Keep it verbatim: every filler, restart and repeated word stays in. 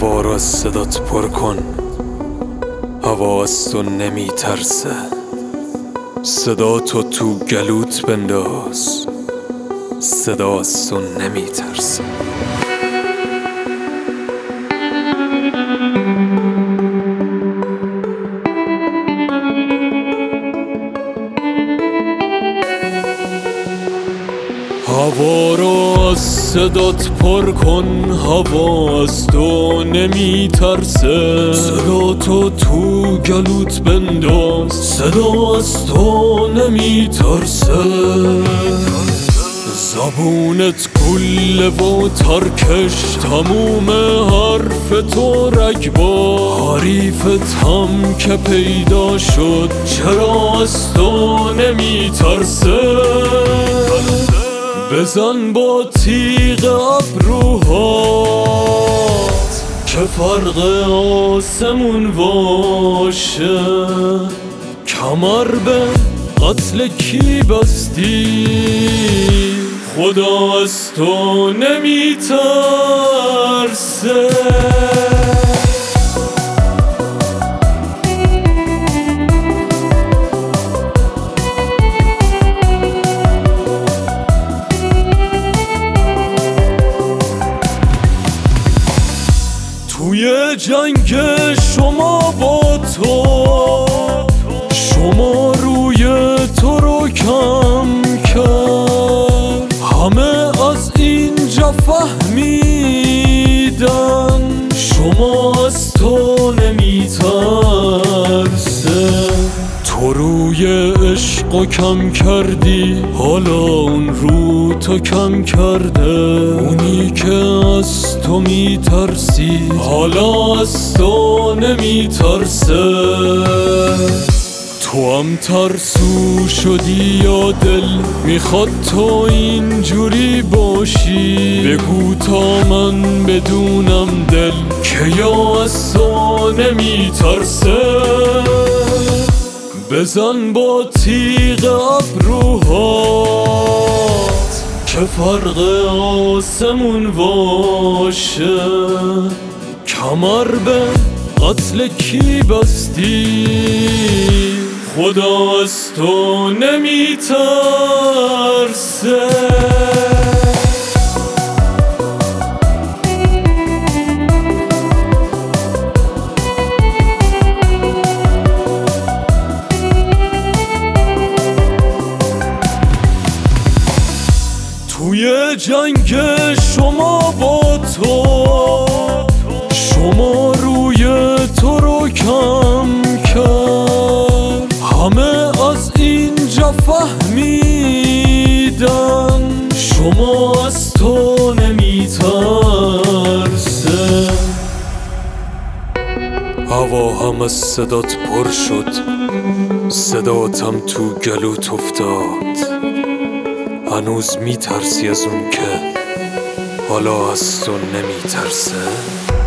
هوا رو از صدات پر کن، هوا از تو نمی ترسه. صدا تو تو گلوت بنداز، صدا از تو نمی ترسه. هوا رو از صدات پر کن، هوا از تو نمی ترسه. صدا تو تو گلوت بنداز، صدا از تو نمی ترسه. زبونت گله و ترکش، تموم حرف تو رگبار. حریفت هم که پیدا شد، چرا از تو نمی ترسه؟ بزن با تیغ ابروهات که فرق آسمون باشه. کمر به قتل کی بستی؟ خدا از تو نمی ترسه. توی جنگ شما با تو، شما روی تو رو کم کرد. همه از اینجا فهمیدن شما از تو نمی ترسه. تو روی عشق کم کردی، حالا اون رو تو کم کرده. اونی که از تو می ترسی، حالا از تو نمی ترسه. تو هم ترسو شدی یا دل میخواد تو اینجوری باشی؟ بگو تا من بدونم دل که یا از تو نمی ترسه. بزن با تیغ ابروهات که فرق آسمون باشه. کمر به قتل کی بستی؟ خدا از تو نمی ترسه. توی جنگ شما با تو، شما روی تو رو کم کرد. همه از اینجا فهمیدن شما از تو نمی ترسه. هوا هم از صدات پر شد، صداتم تو گلوت افتاد. هنوز می ترسی از اون که حالا از تو نمی ترسه؟